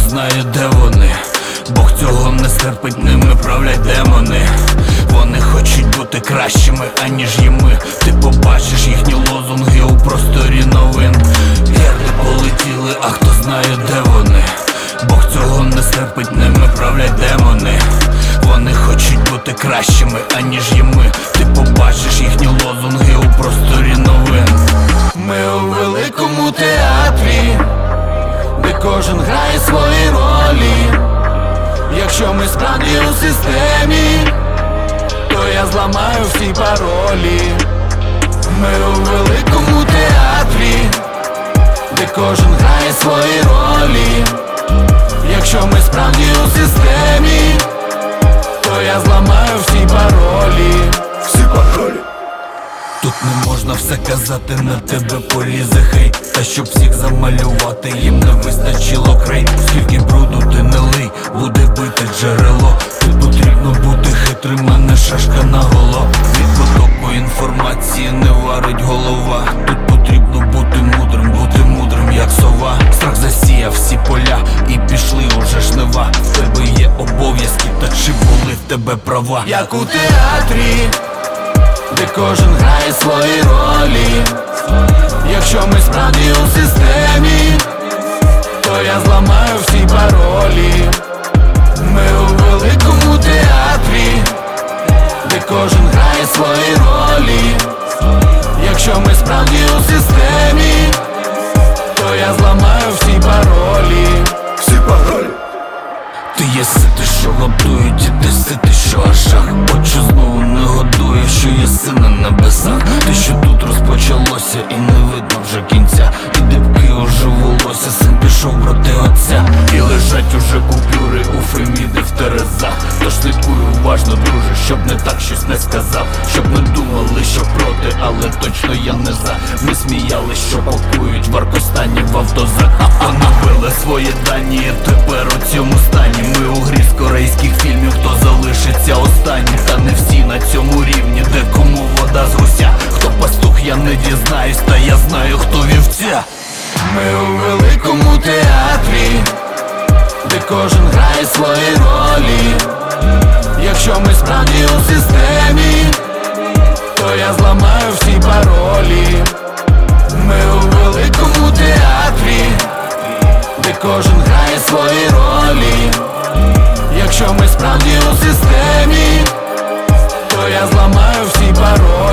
знає, де вони. Бог цього не стерпить, ними правлять демони. Вони хочуть бути кращими, аніж є ми. Ти побачиш їхні лозунги у просторі новин. Герди полетіли, а хто знає, де вони. Бог цього не стерпить, ними правлять демони. Вони хочуть бути кращими, аніж є ми. Ти побачиш їхні лозунги у просторі новин. Ми у великому театрі, де кожен грає свої ролі. Якщо ми справді у системі, то я зламаю всі паролі. Ми у великому театрі, де кожен грає свої ролі. Якщо ми справді у системі, то я зламаю всі паролі. Всі паролі. Тут не можна все казати, на тебе полізе хейт. Та щоб всіх замалювати, їм не вистачило крейт. Скільки бруду ти не лий, буде бити джерело. Тут потрібно бути хитрим, мене шашка на голо. Від потоку інформації не варить голова. Тут потрібно бути мудрим, як сова. Страх засіяв всі поля і пішли уже жнива. В тебе є обов'язки, та чи були в тебе права? Як у театрі, де кожен грає свої ролі. Якщо ми справді у системі, то я зламаю всі паролі. Ми у великому театрі, де кожен грає свої ролі. Якщо ми справді у системі, то я зламаю всі паролі. Всі паролі. Ти є сити, що готують, і ти сити, що ашах. Очі знову не годує, що є син на небесах. Те, що тут розпочалося і не видно вже кінця. І дибки уже волосся, син пішов проти отця. І лежать уже купюри у Феміди в Терезах. Тож слідкуй уважно, друже, щоб не так щось не сказав. Щоб не думали, що проти, але точно я не за. Ми сміялись, що пакують в Аркостані в автозак. Поновили свої дані, і тепер у цьому стані. Ми у грі з корейських фільмів, хто залишиться останній. Та не всі на цьому рівні, де кому вода з гуся. Хто пастух, я не дізнаюсь, та я знаю, хто вівця. Ми у великому театрі, де кожен грає свої ролі. Якщо ми справді у системі, то я зламаю всі паролі. Ми у великому театрі, де кожен грає свої ролі. Якщо ми справді у системі, то я зламаю всі паролі.